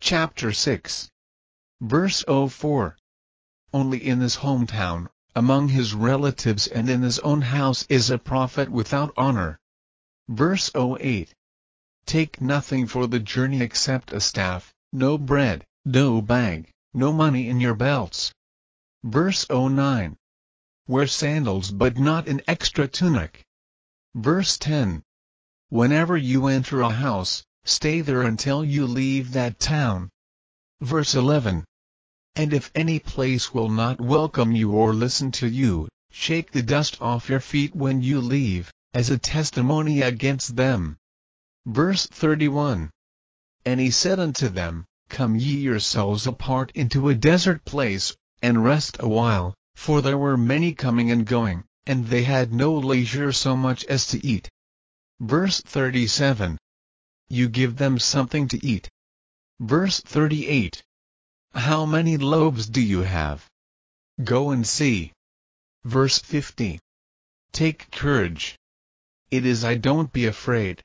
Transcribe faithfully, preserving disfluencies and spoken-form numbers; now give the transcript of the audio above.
chapter six, verse oh four. Only in his hometown, among his relatives and in his own house is a prophet without honor. Verse oh eight. Take nothing for the journey except a staff, no bread, no bag, no money in your belts. Verse oh nine. Wear sandals but not an extra tunic. Verse ten. Whenever you enter a house, stay there until you leave that town. Verse eleven. And if any place will not welcome you or listen to you, shake the dust off your feet when you leave, as a testimony against them. Verse thirty-one. And he said unto them, Come ye yourselves apart into a desert place, and rest a while, for there were many coming and going, and they had no leisure so much as to eat. Verse thirty-seven. You give them something to eat. Verse thirty-eight. How many loaves do you have? Go and see. Verse fifty. Take courage. It is I, don't be afraid.